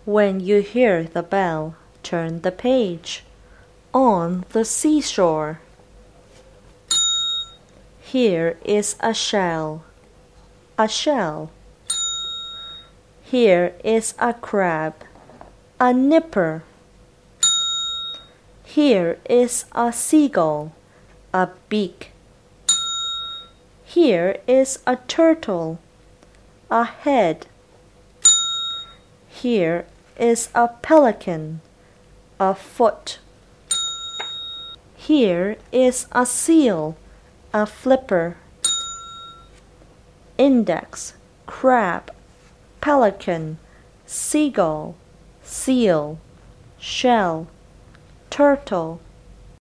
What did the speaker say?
When you hear the bell, turn the page. On the seashore. Here is a shell. A shell. Here is a crab. A nipper. Here is a seagull. A beak. Here is a turtle. A head. Here is a pelican. A foot. Here is a seal. A flipper. Index, crab, pelican, seagull, seal, shell, turtle,